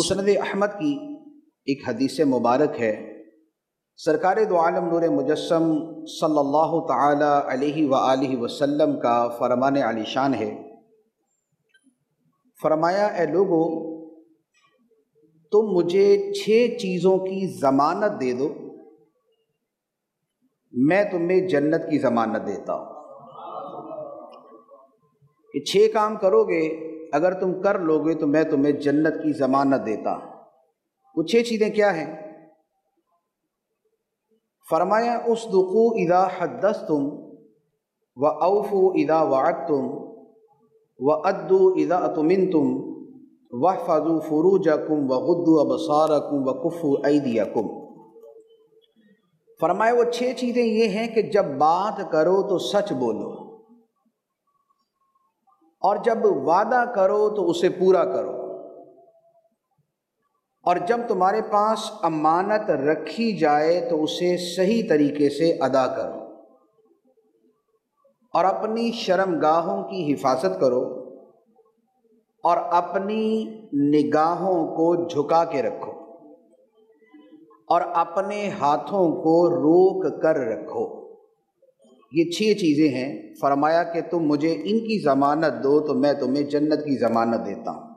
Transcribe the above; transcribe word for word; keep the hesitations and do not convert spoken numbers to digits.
مسند احمد کی ایک حدیث مبارک ہے، سرکار دو عالم نور مجسم صلی اللہ تعالی علیہ وآلہ وسلم کا فرمان عالی شان ہے۔ فرمایا، اے لوگو، تم مجھے چھ چیزوں کی ضمانت دے دو، میں تمہیں جنت کی ضمانت دیتا ہوں۔ کہ چھ کام کرو گے، اگر تم کر لو گے تو میں تمہیں جنت کی ضمانت دیتا ہوں۔ وہ چھ چیزیں کیا ہیں؟ فرمایا، اصدقوا اذا حدثتم واوفوا اذا وعدتم وادوا اذا اؤتمنتم واحفظوا فروجکم وغضوا ابصارکم وکفوا ایدیکم۔ فرمایا وہ چھ چیزیں یہ ہیں کہ جب بات کرو تو سچ بولو، اور جب وعدہ کرو تو اسے پورا کرو، اور جب تمہارے پاس امانت رکھی جائے تو اسے صحیح طریقے سے ادا کرو، اور اپنی شرمگاہوں کی حفاظت کرو، اور اپنی نگاہوں کو جھکا کے رکھو، اور اپنے ہاتھوں کو روک کر رکھو۔ یہ چھ چیزیں ہیں۔ فرمایا کہ تم مجھے ان کی ضمانت دو تو میں تمہیں جنت کی ضمانت دیتا ہوں۔